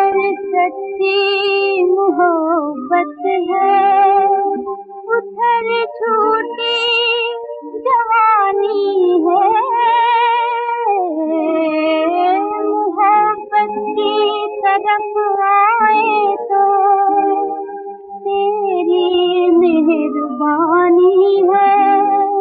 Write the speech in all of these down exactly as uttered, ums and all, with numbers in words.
जिधर सच्ची मोहब्बत है उधर झूठी जवानी है। मोहब्बत की तरफ आए तो तेरी मेहरबानी है।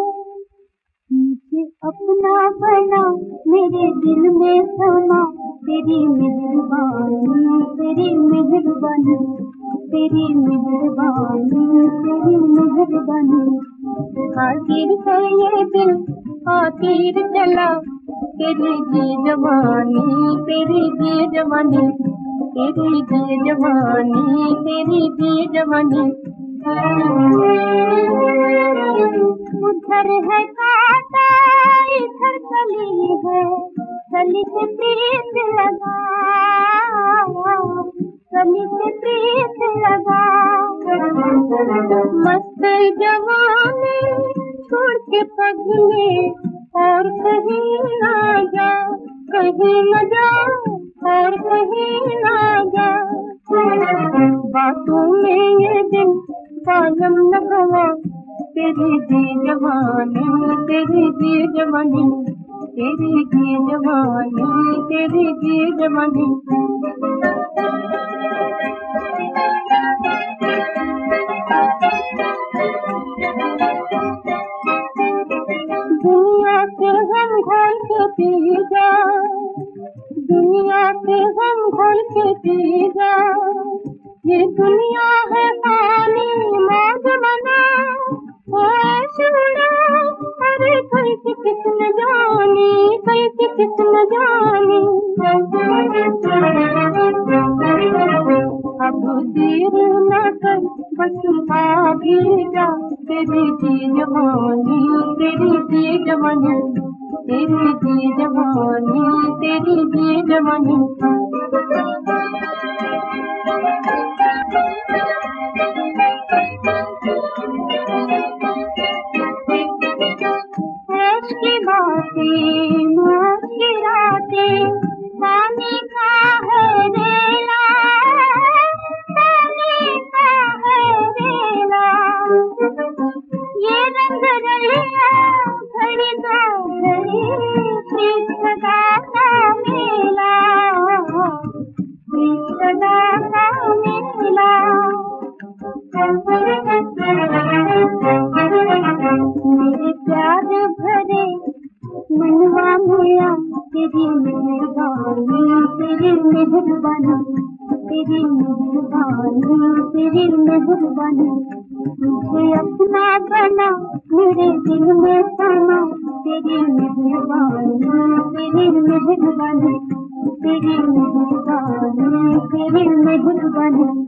मुझे अपना बना मेरे दिल में समा तेरी मेहरबानी तेरी मेहरबानी तेरी मेहरबानी तेरी मेहरबानी। आखिर है ये दिल आखिर चला तेरी जी जवानी तेरी जी जवानी तेरी जी जवानी तेरी जी जवानी। उधर है कांटा इधर कली है कली से प्रीत लगा कली से प्रीत लगा। मस्त जवानी छोड़ के पगले और कहीं ना जा कहीं न जा और कहीं ना जा। बातों में ये दिन कायम न हवा तेरी जी जवानी तेरी जी जवानी तेरी जी जवानी तेरी जी जवानी। दुनिया के हम घोल के पी जा दुनिया के हम घोल के पी जा। ये दुनिया है पानी मौज मना शुरा अरे कोई की किस्म जानी कोई की किस्म जानी। अब देर न कर बस आ भी जा तेरी जी जवानी तेरी जी जवानी तेरी जी जवानी तेरी जी जवानी। ऐश की बातें मौज की रातें पानी का है रेला पानी का है रेला। ये रंग रलिया घड़ी दो घड़ी प्रीत सदा का मेला प्रीत सदा का मेला। मेरे प्यार भरे मनवा मेरा तेरी मेहरबानी तेरी मेहरबानी तेरी मेहरबानी तेरी मेहरबानी। मुझे अपना बना मेरे दिल में समा तेरी मेहरबानी तेरी मेहरबानी तेरी मेहरबानी तेरी मेहरबानी।